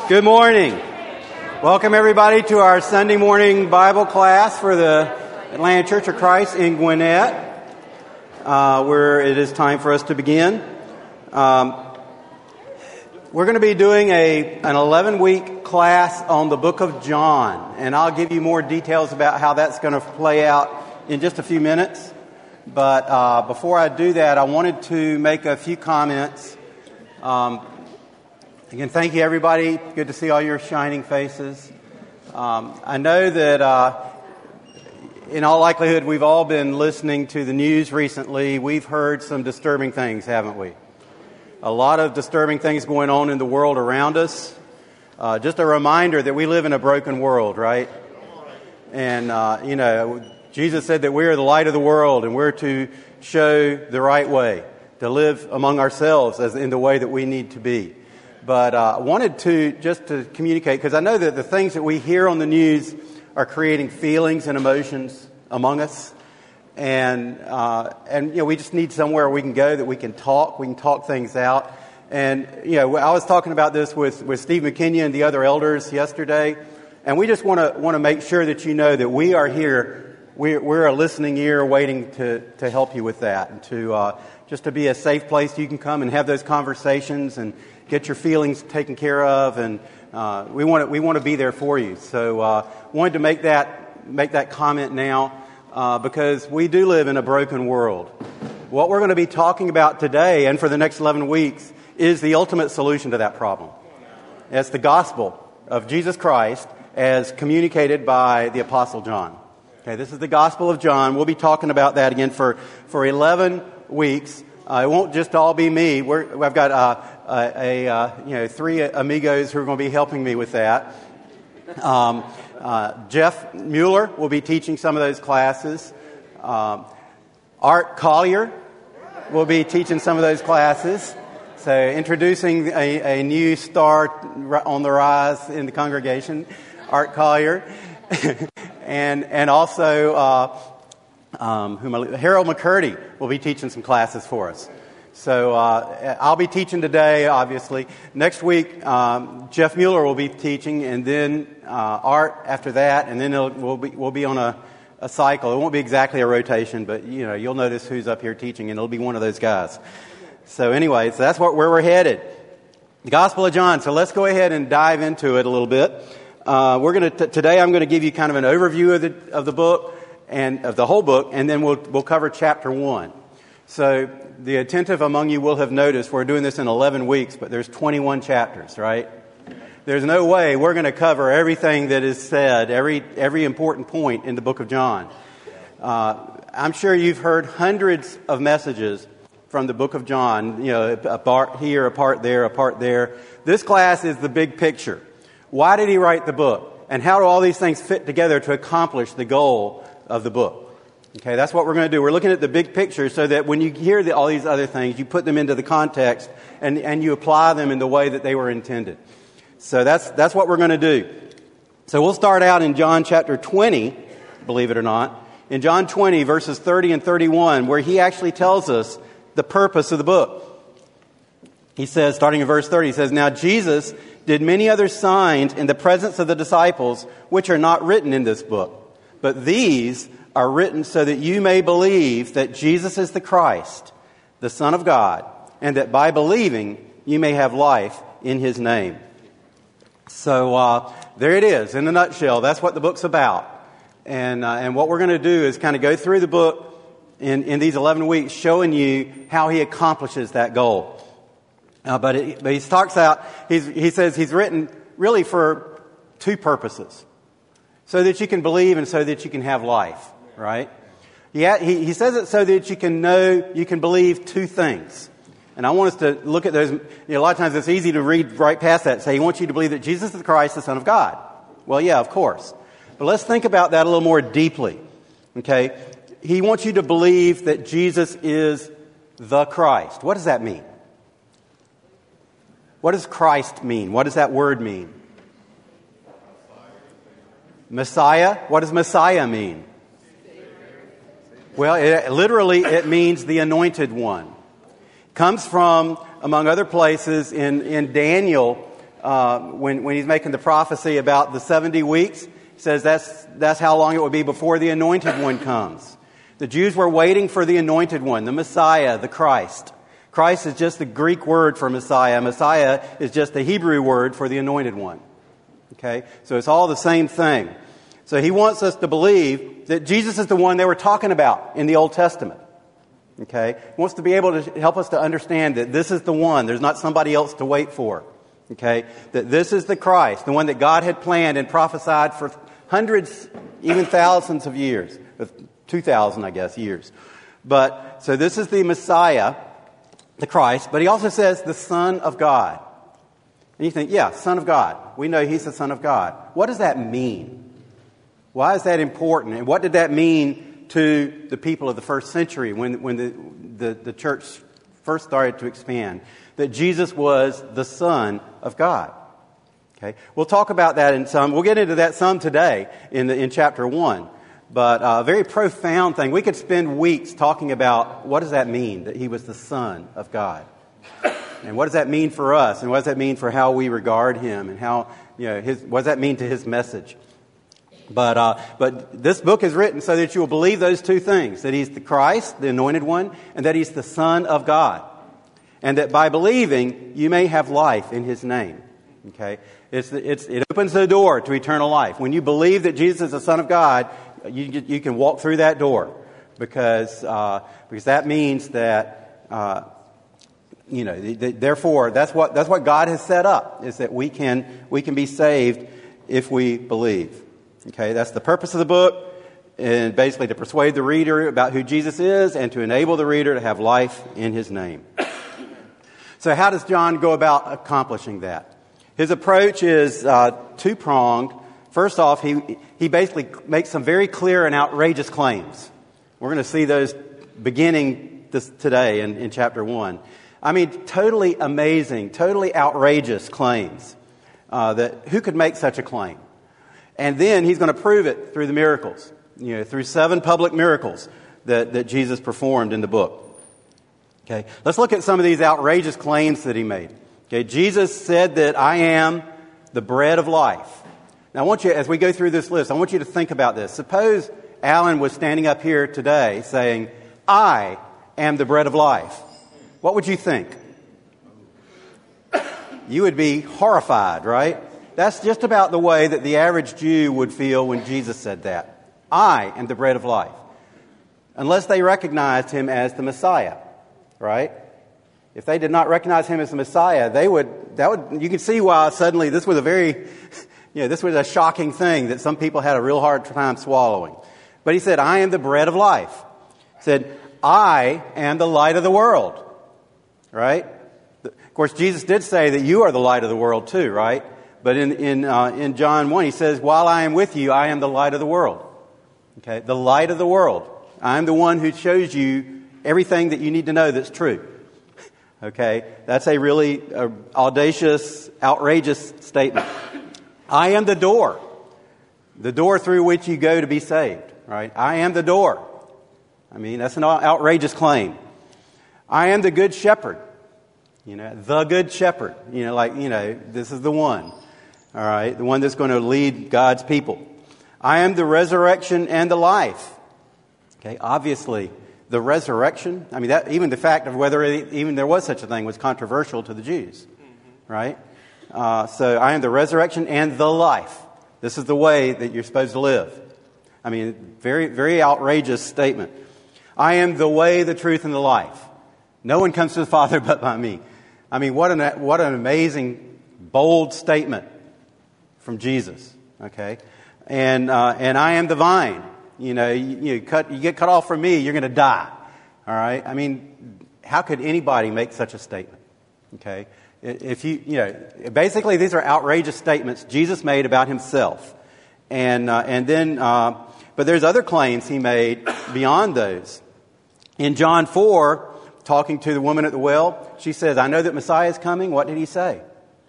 Good morning. Welcome everybody to our Sunday morning Bible class for the Atlanta Church of Christ in Gwinnett, where it is time for us to begin. We're going to be doing an 11-week class on the book of John, and I'll give you more details about how that's going to play out in just a few minutes. But before I do that, I wanted to make a few comments. Again, thank you, everybody. Good to see all your shining faces. I know that in all likelihood, we've all been listening to the news recently. We've heard some disturbing things, haven't we? A lot of disturbing things going on in the world around us. Just a reminder that we live in a broken world, right? And, Jesus said that we are the light of the world, and we're to show the right way, to live among ourselves as in the way that we need to be. But I wanted to communicate, because I know that the things that we hear on the news are creating feelings and emotions among us. And we just need somewhere we can go that we can talk things out. And, I was talking about this with Steve McKinney and the other elders yesterday. And we just want to make sure that you know that we are here. We're a listening ear waiting to help you with that. And to be a safe place you can come and have those conversations and get your feelings taken care of, and we want to be there for you. So wanted to make that comment now because we do live in a broken world. What we're going to be talking about today and for the next 11 weeks is the ultimate solution to that problem. It's the gospel of Jesus Christ as communicated by the Apostle John. Okay, this is the Gospel of John. We'll be talking about that again for 11 weeks. It won't just all be me. I've got three amigos who are going to be helping me with that. Jeff Mueller will be teaching some of those classes. Art Collier will be teaching some of those classes. So introducing a new star on the rise in the congregation, Art Collier, and also. Harold McCurdy will be teaching some classes for us. So I'll be teaching today, obviously. Next week, Jeff Mueller will be teaching, and then Art after that, and then we'll be on a cycle. It won't be exactly a rotation, but you'll notice who's up here teaching, and it'll be one of those guys. So anyway, so that's where we're headed. The Gospel of John. So let's go ahead and dive into it a little bit. Today I'm going to give you kind of an overview of the book. And of the whole book, and then we'll cover chapter 1. So the attentive among you will have noticed we're doing this in 11 weeks, but there's 21 chapters, right? There's no way we're going to cover everything that is said, every important point in the book of John. I'm sure you've heard hundreds of messages from the book of John, a part here, a part there, a part there. This class is the big picture. Why did he write the book? And how do all these things fit together to accomplish the goal of the book? Okay, that's what we're going to do. We're looking at the big picture so that when you hear all these other things, you put them into the context and you apply them in the way that they were intended. So that's what we're going to do. So we'll start out in John chapter 20, believe it or not, in John 20 verses 30 and 31, where he actually tells us the purpose of the book. He says, starting in verse 30, he says, "Now Jesus did many other signs in the presence of the disciples, which are not written in this book. But these are written so that you may believe that Jesus is the Christ, the Son of God, and that by believing you may have life in His name." So there it is, in a nutshell. That's what the book's about. And what we're going to do is kind of go through the book in these 11 weeks, showing you how he accomplishes that goal. But he says he's written really for two purposes. So that you can believe and so that you can have life, right? Yeah, he says it so that you can believe two things. And I want us to look at those. A lot of times it's easy to read right past that and say, he wants you to believe that Jesus is the Christ, the Son of God. Well, yeah, of course. But let's think about that a little more deeply, okay? He wants you to believe that Jesus is the Christ. What does that mean? What does Christ mean? What does that word mean? Messiah? What does Messiah mean? Well, it means the anointed one. Comes from, among other places, in Daniel, when he's making the prophecy about the 70 weeks. He says that's how long it will be before the Anointed One comes. The Jews were waiting for the Anointed One, the Messiah, the Christ. Christ is just the Greek word for Messiah. Messiah is just the Hebrew word for the Anointed One. Okay? So it's all the same thing. So he wants us to believe that Jesus is the one they were talking about in the Old Testament. Okay? He wants to be able to help us to understand that this is the one. There's not somebody else to wait for. Okay? That this is the Christ, the one that God had planned and prophesied for hundreds, even thousands of years. 2,000, I guess, years. But, so this is the Messiah, the Christ, but he also says the Son of God. And you think, yeah, Son of God. We know he's the Son of God. What does that mean? Why is that important? And what did that mean to the people of the first century when the church first started to expand? That Jesus was the Son of God. Okay, we'll talk about that in some. We'll get into that some today in chapter 1. But a very profound thing. We could spend weeks talking about what does that mean, that he was the Son of God. And what does that mean for us? And what does that mean for how we regard him? And how, what does that mean to his message? But this book is written so that you will believe those two things. That he's the Christ, the Anointed One, and that he's the Son of God. And that by believing, you may have life in his name. Okay? It opens the door to eternal life. When you believe that Jesus is the Son of God, you can walk through that door because that means that therefore that's what God has set up, is that we can be saved if we believe. Okay, that's the purpose of the book, and basically to persuade the reader about who Jesus is and to enable the reader to have life in his name. So how does John go about accomplishing that? His approach is two-pronged. First off, he basically makes some very clear and outrageous claims. We're going to see those beginning today in chapter 1. I mean, totally amazing, totally outrageous claims. That who could make such a claim? And then he's going to prove it through the miracles, through 7 public miracles that Jesus performed in the book. Okay, let's look at some of these outrageous claims that he made. Okay, Jesus said that I am the bread of life. Now, I want you, as we go through this list, I want you to think about this. Suppose Alan was standing up here today saying, I am the bread of life. What would you think? You would be horrified, right? That's just about the way that the average Jew would feel when Jesus said that. I am the bread of life. Unless they recognized him as the Messiah, right? If they did not recognize him as the Messiah, you can see why suddenly this was this was a shocking thing that some people had a real hard time swallowing. But he said, I am the bread of life. He said, I am the light of the world. Right? Of course, Jesus did say that you are the light of the world too, right? But in John 1, he says, while I am with you, I am the light of the world. Okay? The light of the world. I am the one who shows you everything that you need to know that's true. Okay? That's a really audacious, outrageous statement. I am the door through which you go to be saved, right? I am the door. I mean, that's an outrageous claim. I am the good shepherd, the good shepherd, this is the one, all right, the one that's going to lead God's people. I am the resurrection and the life. Okay, obviously, the resurrection, I mean, that even the fact of whether even there was such a thing was controversial to the Jews, right? So I am the resurrection and the life. This is the way that you're supposed to live. I mean, very, very outrageous statement. I am the way, the truth, and the life. No one comes to the Father but by me. I mean, what an amazing, bold statement from Jesus. Okay, and I am the vine. You get cut off from me, you're going to die. All right. I mean, how could anybody make such a statement? Okay. If basically these are outrageous statements Jesus made about himself, but there's other claims he made beyond those. In John 4, talking to the woman at the well, she says, "I know that Messiah is coming." What did he say?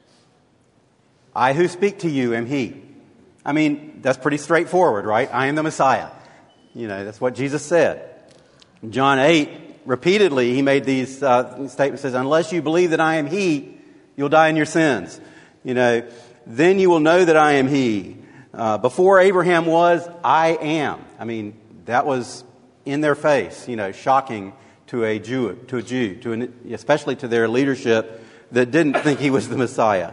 "I who speak to you am he." I mean, that's pretty straightforward, right? I am the Messiah. That's what Jesus said. In John 8, repeatedly he made these statements. Says, "Unless you believe that I am he, you'll die in your sins." Then you will know that I am He. Before Abraham was, I am. I mean, that was in their face, shocking to a Jew, especially to their leadership that didn't think He was the Messiah,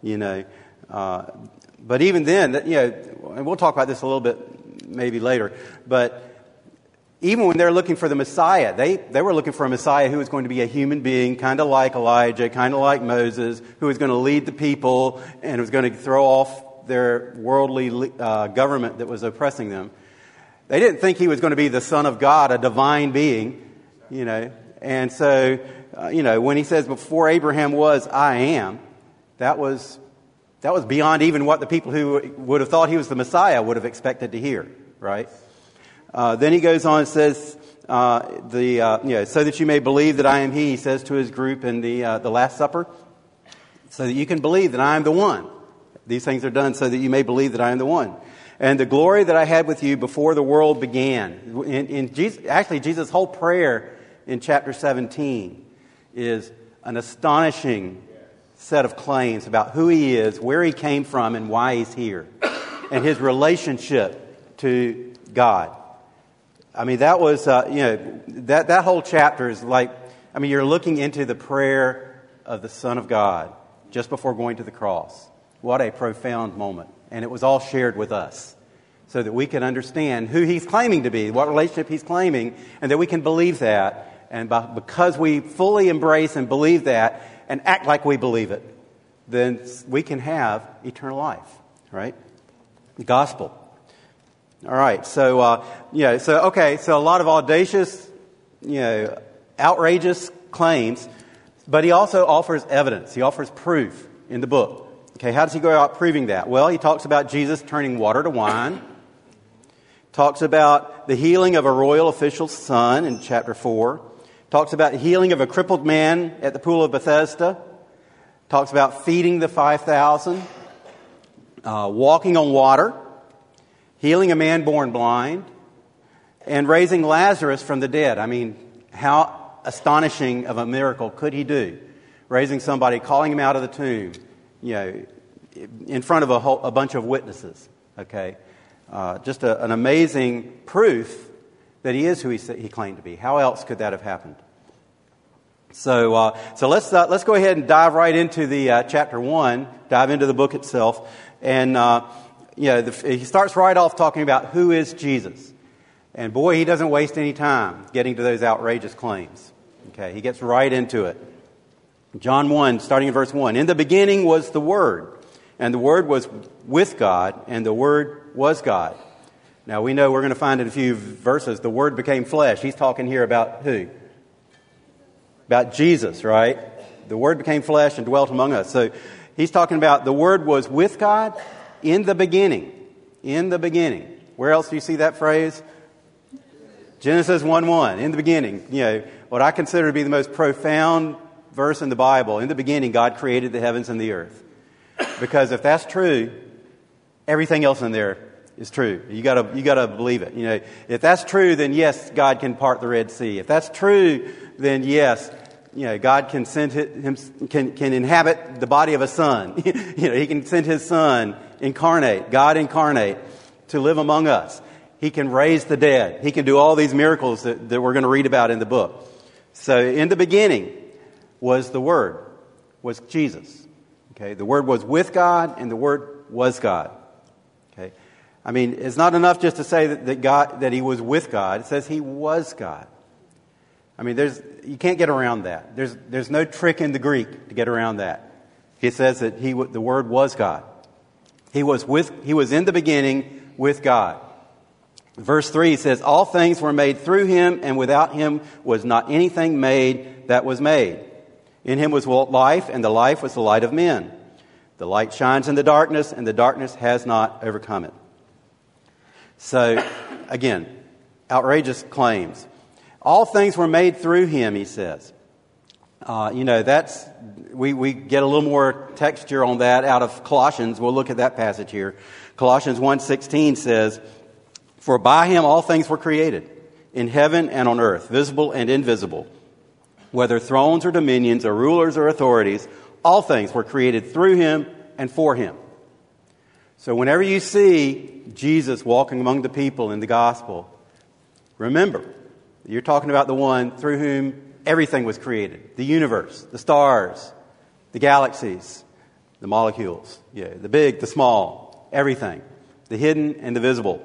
But even then, and we'll talk about this a little bit maybe later, but even when they're looking for the Messiah, they were looking for a Messiah who was going to be a human being, kind of like Elijah, kind of like Moses, who was going to lead the people and was going to throw off their worldly government that was oppressing them. They didn't think He was going to be the Son of God, a divine being, And so, when He says, before Abraham was, I am, that was beyond even what the people who would have thought He was the Messiah would have expected to hear, right? Then He goes on and says, so that you may believe that I am He says to His group in the Last Supper, so that you can believe that I am the one. These things are done so that you may believe that I am the one. And the glory that I had with you before the world began. Jesus' whole prayer in chapter 17 is an astonishing set of claims about who He is, where He came from, and why He's here, and His relationship to God. I mean, that was, that whole chapter is like, you're looking into the prayer of the Son of God just before going to the cross. What a profound moment. And it was all shared with us so that we can understand who He's claiming to be, what relationship He's claiming, and that we can believe that. And because we fully embrace and believe that and act like we believe it, then we can have eternal life, right? The gospel. All right, so a lot of audacious, outrageous claims, but He also offers evidence. He offers proof in the book. Okay, how does He go about proving that? Well, He talks about Jesus turning water to wine, talks about the healing of a royal official's son in chapter 4, talks about the healing of a crippled man at the pool of Bethesda, talks about feeding the 5,000, walking on water, healing a man born blind, and raising Lazarus from the dead. I mean, how astonishing of a miracle could He do? Raising somebody, calling him out of the tomb, in front of a bunch of witnesses. Okay, just an amazing proof that He is who He claimed to be. How else could that have happened? So let's go ahead and dive right into the chapter 1. Dive into the book itself, and he starts right off talking about who is Jesus, and boy, he doesn't waste any time getting to those outrageous claims. Okay, he gets right into it. John 1, starting in verse 1. In the beginning was the Word, and the Word was with God, and the Word was God. Now, we know we're going to find in a few verses the Word became flesh. He's talking here about who? About Jesus, right? The Word became flesh and dwelt among us. So he's talking about the Word was with God in the beginning. In the beginning. Where else do you see that phrase? Genesis 1:1. In the beginning. What I consider to be the most profound verse in the Bible. In the beginning, God created the heavens and the earth. Because if that's true, everything else in there is true. You gotta believe it. If that's true, then yes, God can part the Red Sea. If that's true, then yes, God can send can inhabit the body of a son. He can send His Son incarnate, God incarnate, to live among us. He can raise the dead. He can do all these miracles that we're going to read about in the book. So in the beginning was the Word, was Jesus. Okay, the Word was with God, and the Word was God. Okay, I mean, it's not enough just to say that He was with God. It says He was God. I mean, you can't get around that. There's no trick in the Greek to get around that. It says that the Word was God. He was in the beginning with God. Verse 3 says, all things were made through Him, and without Him was not anything made that was made. In Him was life, and the life was the light of men. The light shines in the darkness, and the darkness has not overcome it. So, again, outrageous claims. All things were made through Him, he says. We get a little more texture on that out of Colossians. We'll look at that passage here. Colossians 1:16 says, for by Him all things were created, in heaven and on earth, visible and invisible. Whether thrones or dominions or rulers or authorities, all things were created through Him and for him. So whenever you see Jesus walking among the people in the gospel, remember, you're talking about the one through whom everything was created. The universe, the stars, the galaxies, the molecules, the big, the small, everything. The hidden and the visible.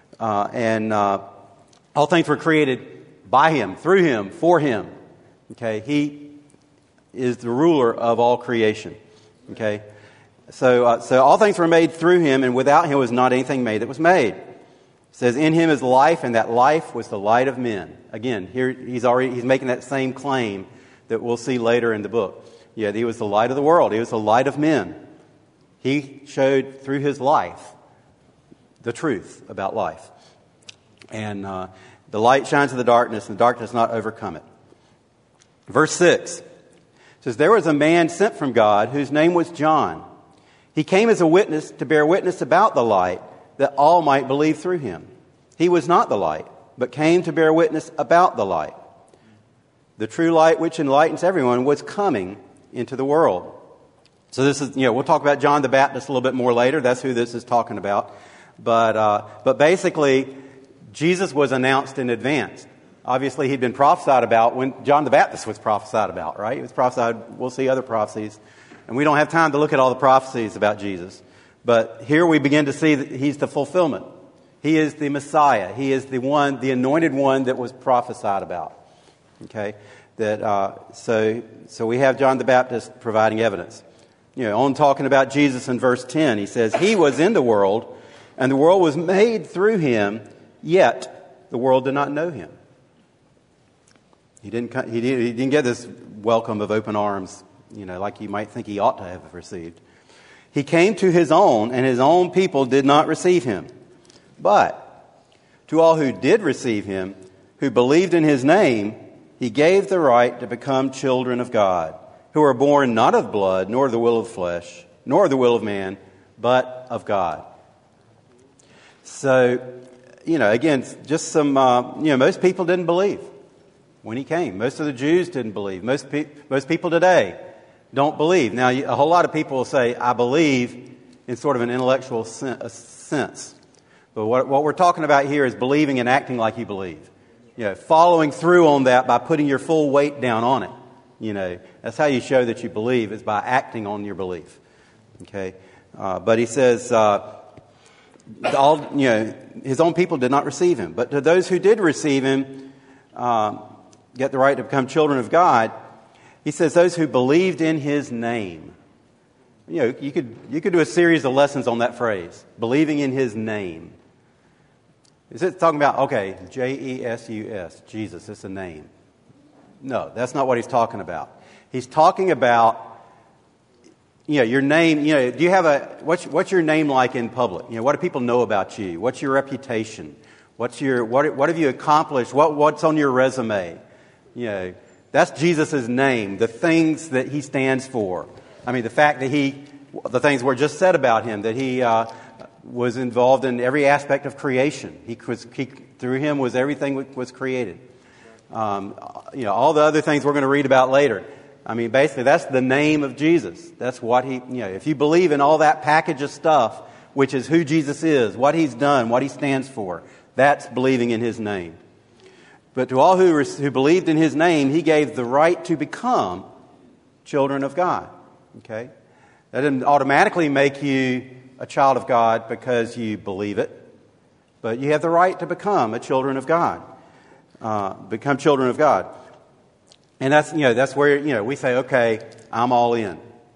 All things were created by him, through him, for him. Okay, he is the ruler of all creation. Okay, so all things were made through him, and without him was not anything made that was made. It says, "In him is life, and that life was the light of men." Again, here he's making that same claim that we'll see later in the book. Yeah, he was the light of the world. He was the light of men. He showed through his life the truth about life. And the light shines in the darkness, and the darkness not overcome it. Verse 6 says, "There was a man sent from God whose name was John. He came as a witness to bear witness about the light, that all might believe through him. He was not the light, but came to bear witness about the light. The true light which enlightens everyone was coming into the world." So this is, we'll talk about John the Baptist a little bit more later. That's who this is talking about. But basically, Jesus was announced in advance. Obviously, he'd been prophesied about when John the Baptist was prophesied about, right? He was prophesied, we'll see other prophecies. And we don't have time to look at all the prophecies about Jesus. But here we begin to see that he's the fulfillment. He is the Messiah. He is the one, the anointed one that was prophesied about. Okay? So we have John the Baptist providing evidence. On talking about Jesus in verse 10, he says, "He was in the world, and the world was made through him, yet the world did not know him." He didn't get this welcome of open arms, like you might think he ought to have received. "He came to his own, and his own people did not receive him. But to all who did receive him, who believed in his name, he gave the right to become children of God, who are born not of blood, nor the will of flesh, nor the will of man, but of God." So, again, just some, most people didn't believe when he came. Most of the Jews didn't believe. Most people today don't believe. Now, a whole lot of people will say, "I believe," in sort of an intellectual sense. But what we're talking about here is believing and acting like you believe. Following through on that by putting your full weight down on it. That's how you show that you believe, is by acting on your belief. Okay? But he says, his own people did not receive him. But to those who did receive him, get the right to become children of God, he says those who believed in his name. You could do a series of lessons on that phrase, believing in his name. Is it talking about, okay, Jesus, Jesus, it's a name? No, that's not what he's talking about. He's talking about, your name. Do you have what's your name like in public? What do people know about you? What's your reputation? What have you accomplished? What's on your resume? That's Jesus' name, the things that he stands for. I mean, the fact that the things were just said about him, that he was involved in every aspect of creation. Through him was everything was created. All the other things we're going to read about later. I mean, basically, that's the name of Jesus. That's what if you believe in all that package of stuff, which is who Jesus is, what he's done, what he stands for, that's believing in his name. But to all who believed in his name, he gave the right to become children of God. Okay? That didn't automatically make you a child of God because you believe it. But you have the right to become a children of God. Become children of God. And that's where, we say, okay, I'm all in.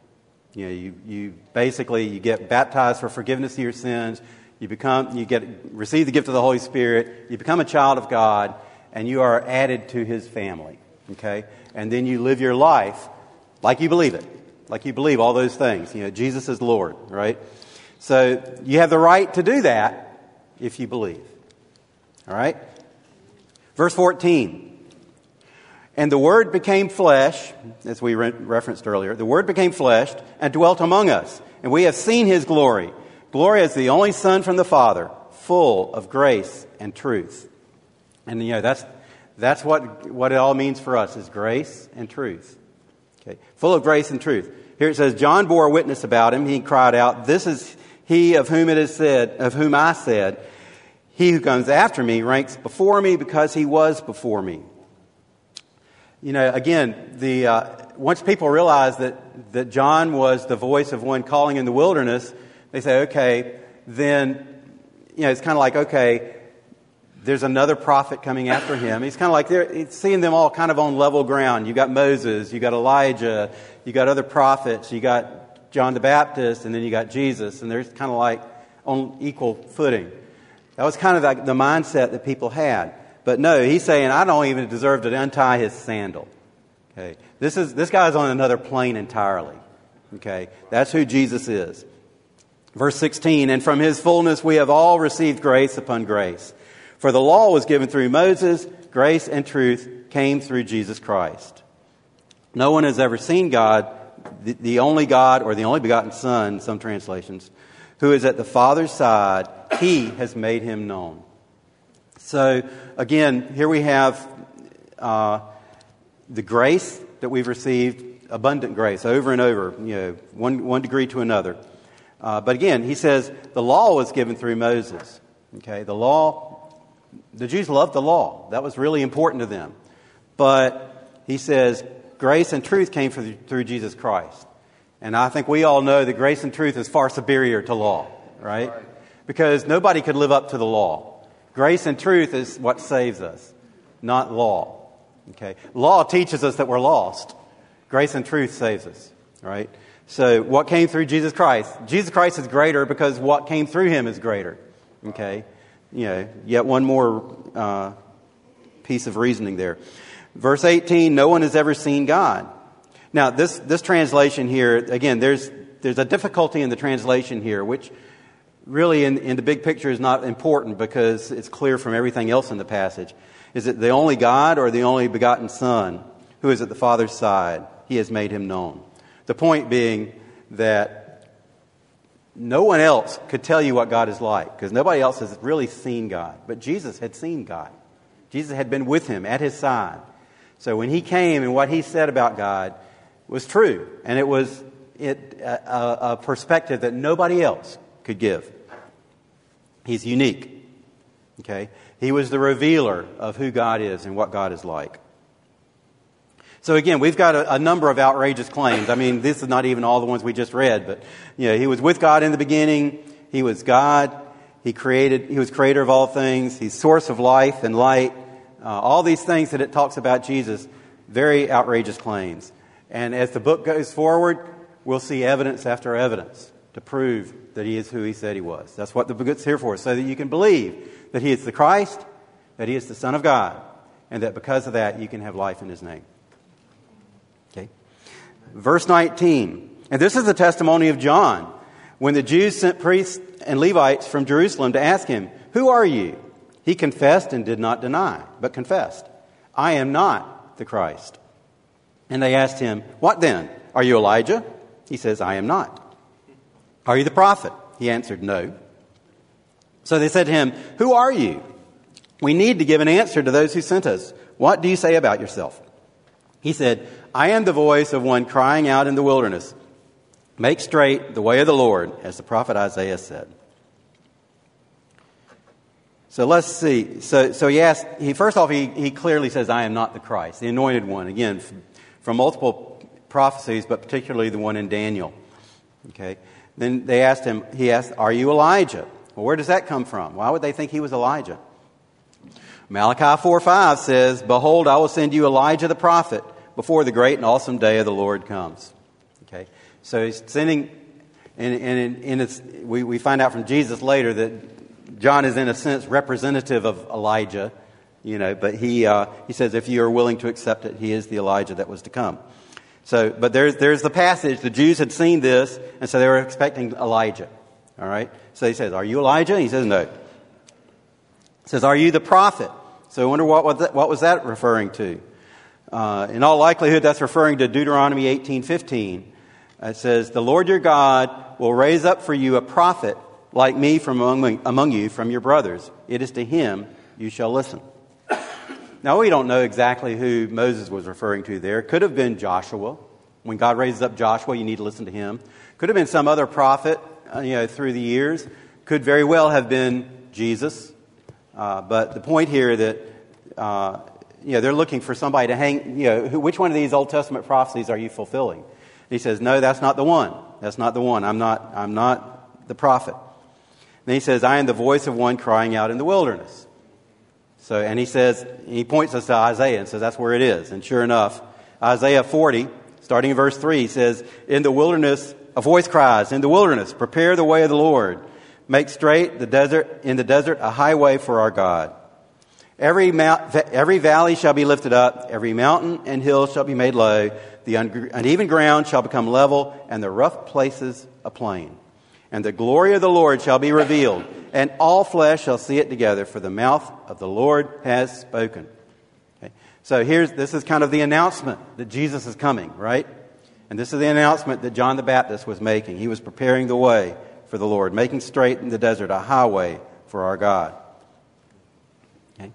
You basically get baptized for forgiveness of your sins. Receive the gift of the Holy Spirit. You become a child of God, and you are added to his family. Okay? And then you live your life like you believe it. Like you believe all those things. Jesus is Lord, right? So you have the right to do that if you believe. All right? Verse 14. "And the Word became flesh," as we referenced earlier, "the Word became flesh and dwelt among us. And we have seen his glory. Glory as the only Son from the Father, full of grace and truth." And that's what it all means for us, is grace and truth. Okay, full of grace and truth. Here it says, John bore witness about him. He cried out, "This is he of whom it is said, of whom I said, he who comes after me ranks before me because he was before me." Again, once people realize that John was the voice of one calling in the wilderness, they say, okay, then, it's kind of like, okay, there's another prophet coming after him. He's kind of like, it's seeing them all kind of on level ground. You got Moses, you got Elijah, you got other prophets, you got John the Baptist, and then you got Jesus, and they're kind of like on equal footing. That was kind of like the mindset that people had. But no, he's saying, I don't even deserve to untie his sandal. Okay, this guy's on another plane entirely. Okay, that's who Jesus is. Verse 16, and from his fullness we have all received grace upon grace. For the law was given through Moses, grace and truth came through Jesus Christ. No one has ever seen God, the only God, or the only begotten Son, some translations, who is at the Father's side. He has made him known. So, again, here we have the grace that we've received, abundant grace, over and over, one degree to another. But again, he says the law was given through Moses. Okay, the law, the Jews loved the law. That was really important to them. But he says grace and truth came through Jesus Christ. And I think we all know that grace and truth is far superior to law, right? Because nobody could live up to the law. Grace and truth is what saves us, not law. Okay, law teaches us that we're lost. Grace and truth saves us, right? So what came through Jesus Christ? Jesus Christ is greater because what came through him is greater. Okay, yet one more piece of reasoning there. Verse 18, no one has ever seen God. Now, this translation here, again, there's a difficulty in the translation here, which really in the big picture is not important because it's clear from everything else in the passage. Is it the only God or the only begotten Son who is at the Father's side? He has made him known. The point being that no one else could tell you what God is like because nobody else has really seen God. But Jesus had seen God. Jesus had been with him at his side. So when he came and what he said about God was true. And it was a perspective that nobody else could give. He's unique. Okay? He was the revealer of who God is and what God is like. So again, we've got a number of outrageous claims. I mean, this is not even all the ones we just read, but he was with God in the beginning. He was God. He was creator of all things. He's source of life and light. All these things that it talks about Jesus, very outrageous claims. And as the book goes forward, we'll see evidence after evidence to prove that he is who he said he was. That's what the book's here for, so that you can believe that he is the Christ, that he is the Son of God, and that because of that you can have life in his name. Okay. Verse 19, and this is the testimony of John. When the Jews sent priests and Levites from Jerusalem to ask him, "Who are you?" He confessed and did not deny, but confessed, "I am not the Christ." And they asked him, "What then? Are you Elijah?" He says, "I am not." "Are you the prophet?" He answered, "No." So they said to him, "Who are you? We need to give an answer to those who sent us. What do you say about yourself?" He said, "I am the voice of one crying out in the wilderness, 'Make straight the way of the Lord,' as the prophet Isaiah said." So let's see. So he asked, first off, he clearly says, "I am not the Christ," the anointed one. Again, from multiple prophecies, but particularly the one in Daniel. Okay. Then he asked, "Are you Elijah?" Well, where does that come from? Why would they think he was Elijah? Malachi 4:5 says, "Behold, I will send you Elijah the prophet before the great and awesome day of the Lord comes." Okay. So he's sending, we find out from Jesus later that John is in a sense representative of Elijah, but he says if you are willing to accept it, he is the Elijah that was to come. So, but there's the passage. The Jews had seen this, and so they were expecting Elijah. All right. So he says, "Are you Elijah?" He says, "No." He says, "Are you the prophet?" So I wonder what was that referring to? In all likelihood, that's referring to Deuteronomy 18:15. It says, "The Lord your God will raise up for you a prophet like me from among you, from your brothers. It is to him you shall listen." Now, we don't know exactly who Moses was referring to there. It could have been Joshua. When God raises up Joshua, you need to listen to him. Could have been some other prophet, through the years. Could very well have been Jesus. But the point here that, they're looking for somebody to hang, which one of these Old Testament prophecies are you fulfilling? And he says, no, that's not the one. That's not the one. I'm not the prophet. Then he says, I am the voice of one crying out in the wilderness. So, and he points us to Isaiah and says that's where it is. And sure enough, Isaiah 40, starting in verse 3, says, in the wilderness, a voice cries, in the wilderness, prepare the way of the Lord. Make straight in the desert a highway for our God. Every valley shall be lifted up, every mountain and hill shall be made low, the uneven ground shall become level, and the rough places a plain. And the glory of the Lord shall be revealed, and all flesh shall see it together, for the mouth of the Lord has spoken. Okay. So this is kind of the announcement that Jesus is coming, right? And this is the announcement that John the Baptist was making. He was preparing the way for the Lord, making straight in the desert a highway for our God. Okay.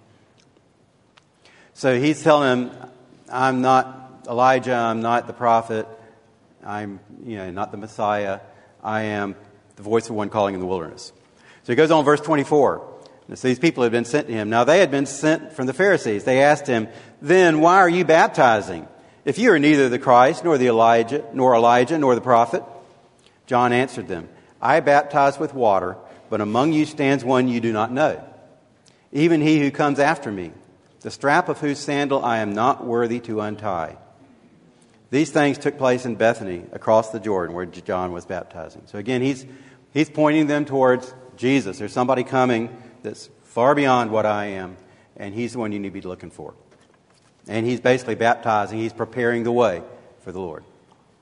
So he's telling him, I'm not Elijah, I'm not the prophet, I'm not the Messiah, I am the voice of one calling in the wilderness. So he goes on, verse 24. So these people had been sent to him. Now they had been sent from the Pharisees. They asked him, then why are you baptizing? If you are neither the Christ, nor Elijah, nor the prophet. John answered them, I baptize with water, but among you stands one you do not know, even he who comes after me, the strap of whose sandal I am not worthy to untie. These things took place in Bethany, across the Jordan, where John was baptizing. So again, he's pointing them towards Jesus. There's somebody coming that's far beyond what I am, and he's the one you need to be looking for. And he's basically baptizing. He's preparing the way for the Lord.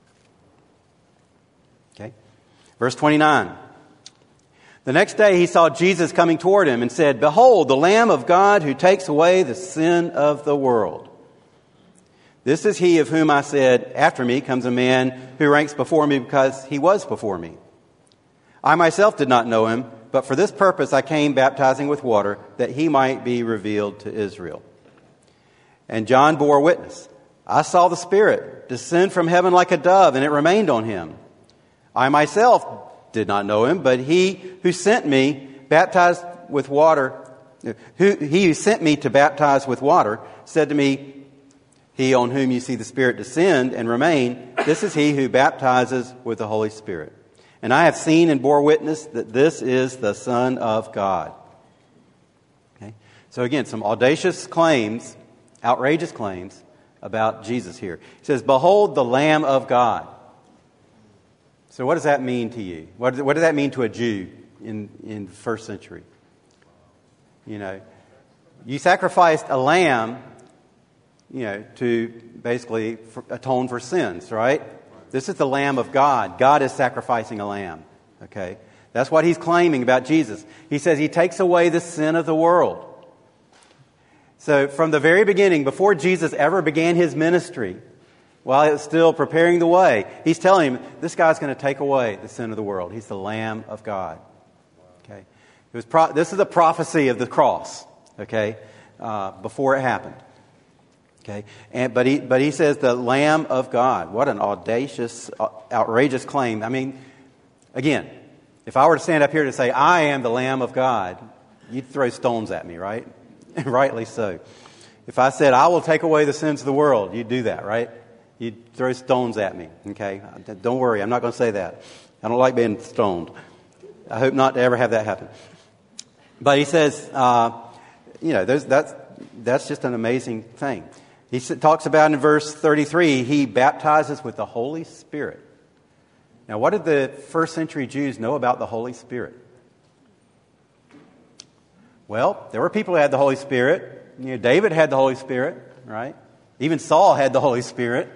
Okay? Verse 29. The next day he saw Jesus coming toward him and said, behold, the Lamb of God who takes away the sin of the world. This is he of whom I said, after me comes a man who ranks before me because he was before me. I myself did not know him, but for this purpose I came baptizing with water, that he might be revealed to Israel. And John bore witness. I saw the Spirit descend from heaven like a dove, and it remained on him. I myself did not know him, but he who sent me baptized with water, he who sent me to baptize with water, said to me, he on whom you see the Spirit descend and remain, this is he who baptizes with the Holy Spirit. And I have seen and bore witness that this is the Son of God. Okay? So again, some audacious claims, outrageous claims about Jesus here. He says, behold the Lamb of God. So what does that mean to you? What did that mean to a Jew in the first century? You sacrificed a lamb, to basically atone for sins, right? This is the Lamb of God. God is sacrificing a lamb, okay? That's what he's claiming about Jesus. He says he takes away the sin of the world. So from the very beginning, before Jesus ever began his ministry, while he was still preparing the way, he's telling him, this guy's going to take away the sin of the world. He's the Lamb of God. Okay? This is a prophecy of the cross, okay, before it happened. Okay, but he says the Lamb of God. What an audacious, outrageous claim. I mean, again, if I were to stand up here to say, I am the Lamb of God, you'd throw stones at me, right? Rightly so. If I said, I will take away the sins of the world, you'd do that, right? You'd throw stones at me, okay? Don't worry, I'm not going to say that. I don't like being stoned. I hope not to ever have that happen. But he says, that's just an amazing thing. He talks about in verse 33, he baptizes with the Holy Spirit. Now, what did the first century Jews know about the Holy Spirit? Well, there were people who had the Holy Spirit. David had the Holy Spirit, right? Even Saul had the Holy Spirit,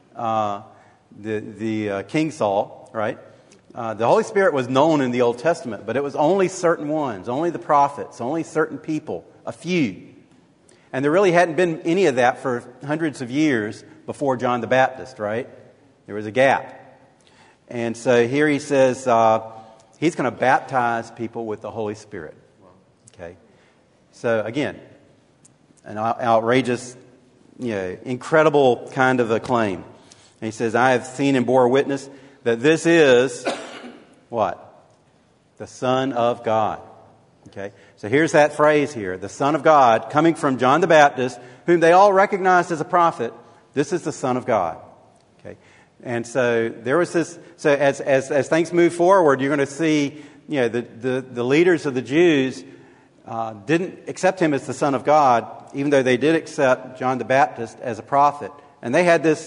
the King Saul, right? The Holy Spirit was known in the Old Testament, but it was only certain ones, only the prophets, only certain people, a few. And there really hadn't been any of that for hundreds of years before John the Baptist, right? There was a gap. And so here he says he's going to baptize people with the Holy Spirit. Okay? So again, an outrageous, incredible kind of a claim. And he says, I have seen and bore witness that this is, what? The Son of God. Okay? So here's that phrase here, the Son of God, coming from John the Baptist, whom they all recognized as a prophet. This is the Son of God. Okay? And so there was this, so as things move forward, you're going to see, the leaders of the Jews didn't accept him as the Son of God, even though they did accept John the Baptist as a prophet. And they had this,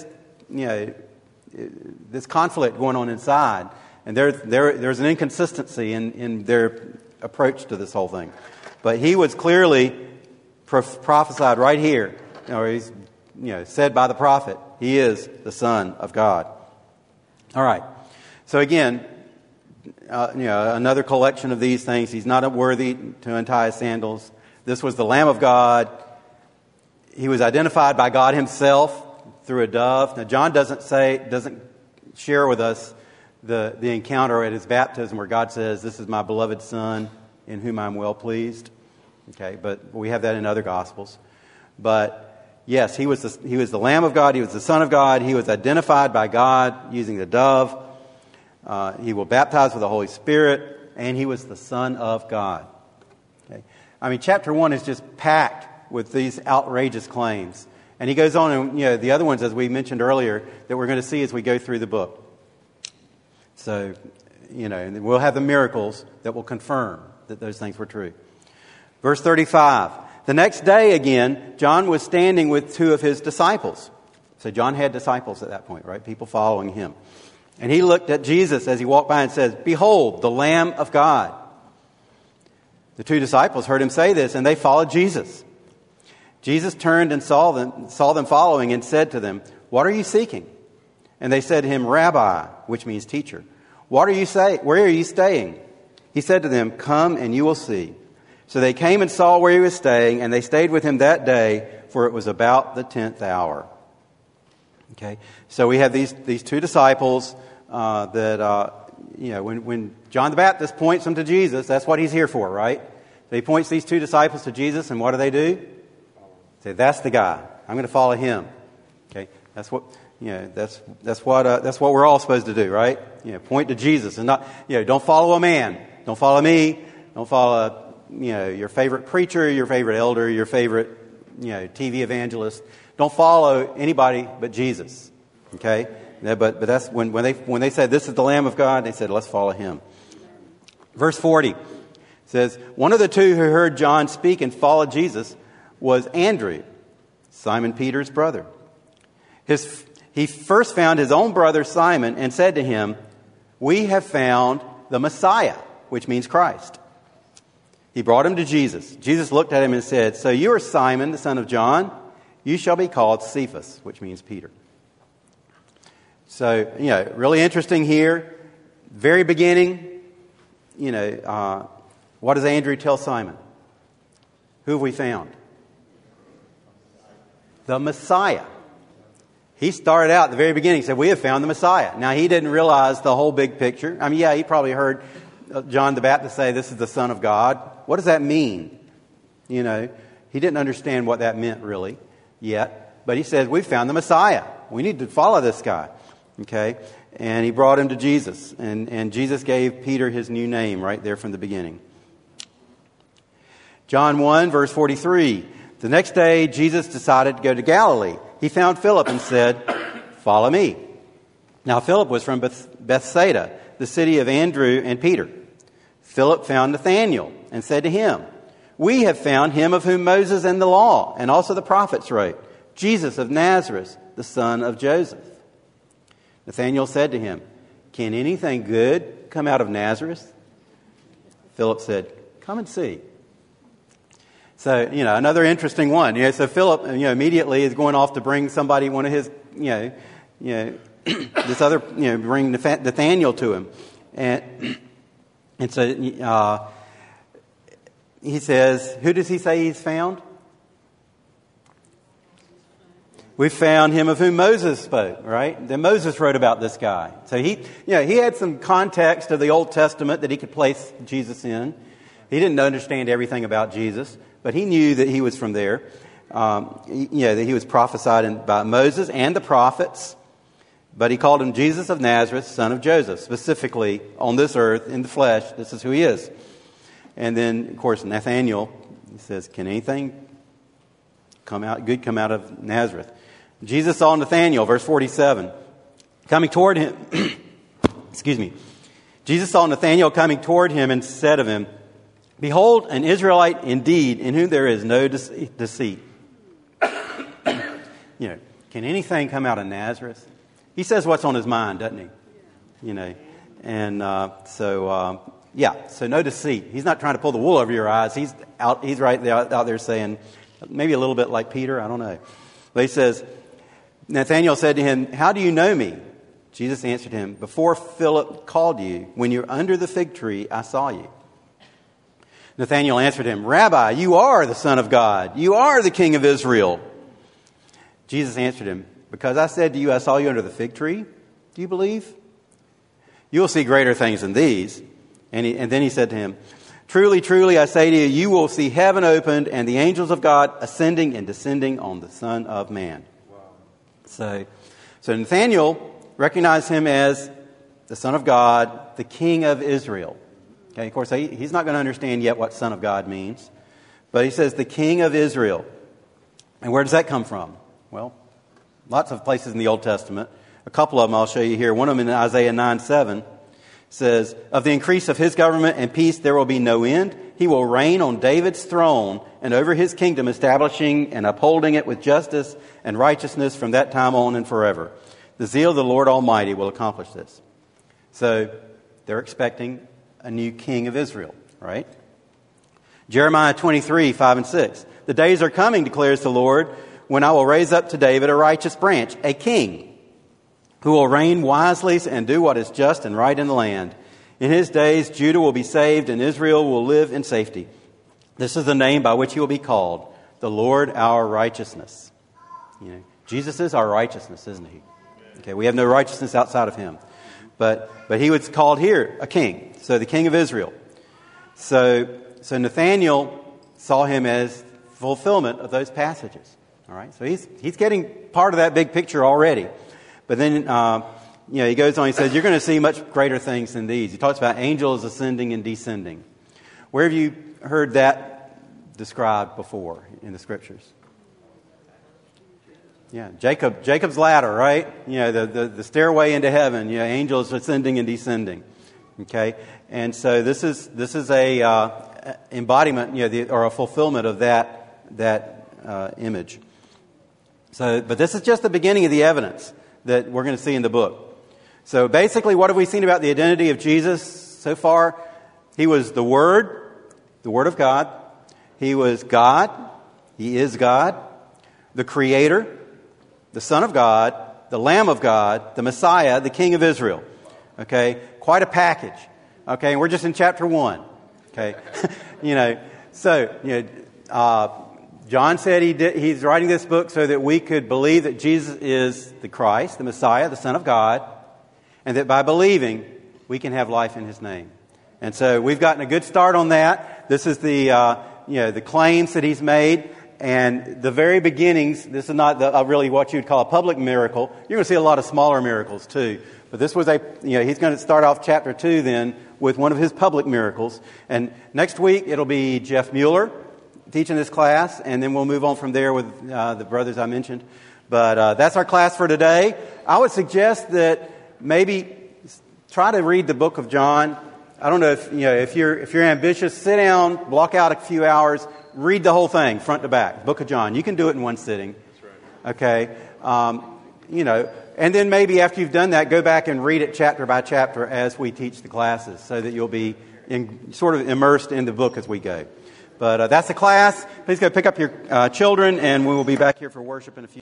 this conflict going on inside. And there's an inconsistency in their approach to this whole thing. But he was clearly prophesied right here. He's said by the prophet, he is the Son of God. All right. So again, another collection of these things. He's not worthy to untie his sandals. This was the Lamb of God. He was identified by God himself through a dove. Now, John doesn't share with us the encounter at his baptism where God says, "This is my beloved Son, in whom I'm well pleased." Okay, but we have that in other Gospels. But yes, he was the Lamb of God. He was the Son of God. He was identified by God using the dove. He will baptize with the Holy Spirit, and he was the Son of God. Okay, I mean, chapter 1 is just packed with these outrageous claims, and he goes on, and the other ones, as we mentioned earlier, that we're going to see as we go through the book. So, and we'll have the miracles that will confirm that those things were true. Verse 35. The next day again, John was standing with two of his disciples. So John had disciples at that point, right? People following him. And he looked at Jesus as he walked by and said, "Behold, the Lamb of God." The two disciples heard him say this, and they followed Jesus. Jesus turned and saw them following and said to them, "What are you seeking?" And they said to him, "Rabbi," which means teacher, "Where are you staying?" He said to them, "Come and you will see." So they came and saw where he was staying, and they stayed with him that day, for it was about the 10th hour. Okay, so we have these two disciples when John the Baptist points them to Jesus, that's what he's here for, right? So he points these two disciples to Jesus, and what do? Say, "That's the guy. I'm going to follow him." Okay, that's what that's what we're all supposed to do, right? Point to Jesus, and not don't follow a man, don't follow me, don't follow your favorite preacher, your favorite elder, your favorite TV evangelist. Don't follow anybody but Jesus. Okay? But that's when they said, "This is the Lamb of God," they said, "Let's follow him." Verse 40 says, one of the two who heard John speak and followed Jesus was Andrew, Simon Peter's brother. He first found his own brother Simon and said to him, "We have found the Messiah," which means Christ. He brought him to Jesus. Jesus looked at him and said, "So you are Simon, the son of John? You shall be called Cephas," which means Peter. So, really interesting here. Very beginning, what does Andrew tell Simon? Who have we found? The Messiah. He started out at the very beginning, said, "We have found the Messiah." Now, he didn't realize the whole big picture. I mean, he probably heard John the Baptist say, "This is the Son of God." What does that mean? He didn't understand what that meant really yet. But he said, "We've found the Messiah. We need to follow this guy." Okay? And he brought him to Jesus. And Jesus gave Peter his new name right there from the beginning. John 1, verse 43. The next day, Jesus decided to go to Galilee. He found Philip and said, "Follow me." Now, Philip was from Bethsaida, the city of Andrew and Peter. Philip found Nathanael and said to him, "We have found him of whom Moses and the law and also the prophets wrote, Jesus of Nazareth, the son of Joseph." Nathanael said to him, "Can anything good come out of Nazareth?" Philip said, "Come and see." So, another interesting one. So Philip, immediately is going off to bring somebody, one of his, this other, bring Nathanael to him. And so he says, who does he say he's found? We found him of whom Moses spoke, right? Then Moses wrote about this guy. So he had some context of the Old Testament that he could place Jesus in. He didn't understand everything about Jesus, but he knew that he was from there. That he was prophesied by Moses and the prophets. But he called him Jesus of Nazareth, son of Joseph. Specifically, on this earth, in the flesh, this is who he is. And then, of course, Nathanael, he says, can anything good come out of Nazareth? Jesus saw Nathanael, verse 47, coming toward him. Excuse me. Jesus saw Nathanael coming toward him and said of him, behold, an Israelite indeed, in whom there is no deceit. Can anything come out of Nazareth? He says what's on his mind, doesn't he? And so no deceit. He's not trying to pull the wool over your eyes. He's right there, out there saying, maybe a little bit like Peter, I don't know. But he says, Nathanael said to him, how do you know me? Jesus answered him, before Philip called you, when you were under the fig tree, I saw you. Nathanael answered him, Rabbi, you are the Son of God. You are the King of Israel. Jesus answered him, because I said to you, I saw you under the fig tree. Do you believe? You will see greater things than these. And then he said to him, truly, truly, I say to you, you will see heaven opened and the angels of God ascending and descending on the Son of Man. Wow. So Nathanael recognized him as the Son of God, the King of Israel. Okay, of course, he's not going to understand yet what Son of God means. But he says the King of Israel. And where does that come from? Well, lots of places in the Old Testament. A couple of them I'll show you here. One of them in Isaiah 9:7 says, of the increase of his government and peace there will be no end. He will reign on David's throne and over his kingdom, establishing and upholding it with justice and righteousness from that time on and forever. The zeal of the Lord Almighty will accomplish this. So they're expecting a new king of Israel, right? Jeremiah 23:5-6. The days are coming, declares the Lord, when I will raise up to David a righteous branch, a king, who will reign wisely and do what is just and right in the land. In his days, Judah will be saved and Israel will live in safety. This is the name by which he will be called, the Lord our righteousness. Jesus is our righteousness, isn't he? Okay, we have no righteousness outside of him. But he was called here a king, so the King of Israel. So Nathanael saw him as fulfillment of those passages. All right, so he's getting part of that big picture already. But then he goes on. He says, "You're going to see much greater things than these." He talks about angels ascending and descending. Where have you heard that described before in the Scriptures? Yeah, Jacob's ladder, right? The stairway into heaven. Angels ascending and descending. Okay, and so this is a embodiment, or a fulfillment of that image. So, but this is just the beginning of the evidence that we're going to see in the book. So basically, what have we seen about the identity of Jesus so far? He was the Word of God. He was God. He is God, the Creator, the Son of God, the Lamb of God, the Messiah, the King of Israel. Okay, quite a package. Okay, and we're just in chapter 1. Okay, John said he's writing this book so that we could believe that Jesus is the Christ, the Messiah, the Son of God, and that by believing, we can have life in his name. And so we've gotten a good start on that. This is the claims that he's made, and the very beginnings. This is not really what you'd call a public miracle. You're going to see a lot of smaller miracles too. But this was he's going to start off chapter 2 then with one of his public miracles. And next week it'll be Jeff Mueller teaching this class, and then we'll move on from there with the brothers I mentioned. But that's our class for today. I would suggest that maybe try to read the book of John. I don't know if you're ambitious, sit down, block out a few hours, read the whole thing front to back. Book of John. You can do it in one sitting. That's right. Okay. And then maybe after you've done that, go back and read it chapter by chapter as we teach the classes, so that you'll be sort of immersed in the book as we go. But that's the class. Please go pick up your children, and we will be back here for worship in a few.